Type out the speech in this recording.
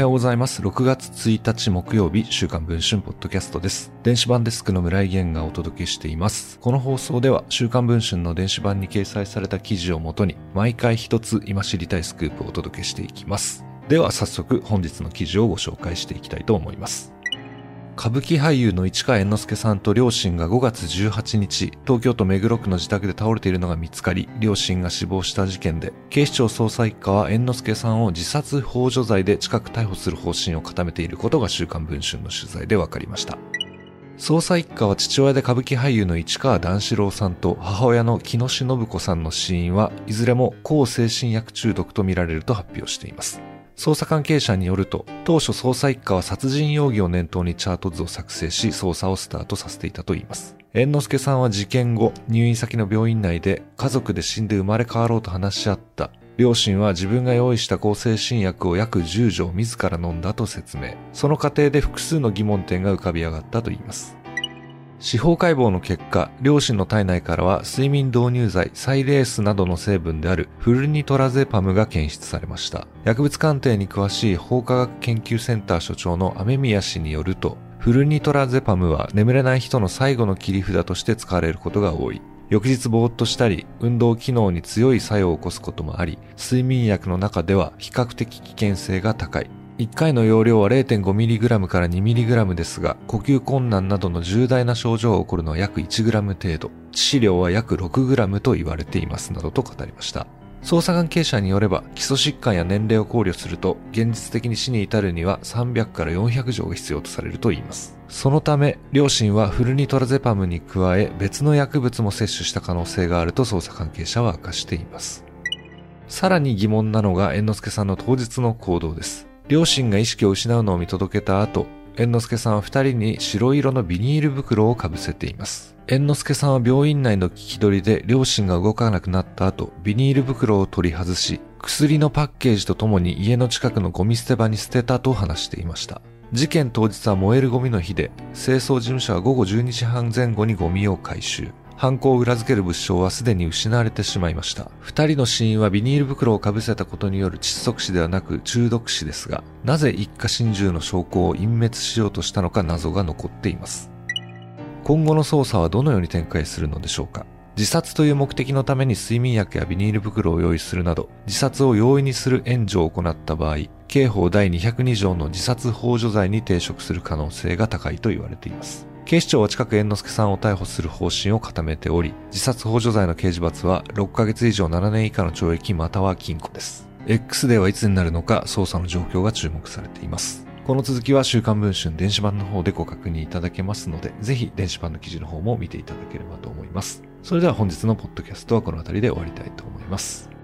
ようございます。6月1日木曜日、週刊文春ポッドキャストです。電子版デスクの村井源がお届けしています。この放送では、週刊文春の電子版に掲載された記事をもとに、毎回一つ今知りたいスクープをお届けしていきます。では早速本日の記事をご紹介していきたいと思います。歌舞伎俳優の市川猿之助さんと両親が5月18日、東京都目黒区の自宅で倒れているのが見つかり、両親が死亡した事件で、警視庁捜査一課は猿之助さんを自殺幇助罪で近く逮捕する方針を固めていることが週刊文春の取材で分かりました。捜査一課は父親で歌舞伎俳優の市川段四郎さんと母親の喜熨斗延子さんの死因はいずれも向精神薬中毒とみられると発表しています。捜査関係者によると、当初捜査一課は殺人容疑を念頭にチャート図を作成し、捜査をスタートさせていたといいます。猿之助さんは事件後、入院先の病院内で家族で死んで生まれ変わろうと話し合った。両親は自分が用意した向精神薬を約10錠自ら飲んだと説明。その過程で複数の疑問点が浮かび上がったといいます。司法解剖の結果、両親の体内からは睡眠導入剤、サイレースなどの成分であるフルニトラゼパムが検出されました。薬物鑑定に詳しい法科学研究センター所長の雨宮氏によると、フルニトラゼパムは眠れない人の最後の切り札として使われることが多い。翌日ぼーっとしたり、運動機能に強い作用を起こすこともあり、睡眠薬の中では比較的危険性が高い。1回の容量は 0.5mg から 2mg ですが、呼吸困難などの重大な症状が起こるのは約 1g 程度、致死量は約 6g と言われていますなどと語りました。捜査関係者によれば、基礎疾患や年齢を考慮すると、現実的に死に至るには300から400錠が必要とされるといいます。そのため、両親はフルニトラゼパムに加え、別の薬物も摂取した可能性があると捜査関係者は明かしています。さらに疑問なのが猿之助さんの当日の行動です。両親が意識を失うのを見届けた後、猿之助さんは二人に白色のビニール袋をかぶせています。猿之助さんは病院内の聞き取りで両親が動かなくなった後、ビニール袋を取り外し、薬のパッケージとともに家の近くのゴミ捨て場に捨てたと話していました。事件当日は燃えるゴミの日で、清掃事務所は午後12時半前後にゴミを回収。犯行を裏付ける物証はすでに失われてしまいました。二人の死因はビニール袋をかぶせたことによる窒息死ではなく中毒死ですが、なぜ一家心中の証拠を隠滅しようとしたのか謎が残っています。今後の捜査はどのように展開するのでしょうか。自殺という目的のために睡眠薬やビニール袋を用意するなど、自殺を容易にする援助を行った場合、刑法第202条の自殺幇助罪に抵触する可能性が高いと言われています。警視庁は近く猿之助さんを逮捕する方針を固めており、自殺幇助罪の刑事罰は6ヶ月以上7年以下の懲役または禁錮です。X デーはいつになるのか捜査の状況が注目されています。この続きは週刊文春電子版の方でご確認いただけますので、ぜひ電子版の記事の方も見ていただければと思います。それでは本日のポッドキャストはこの辺りで終わりたいと思います。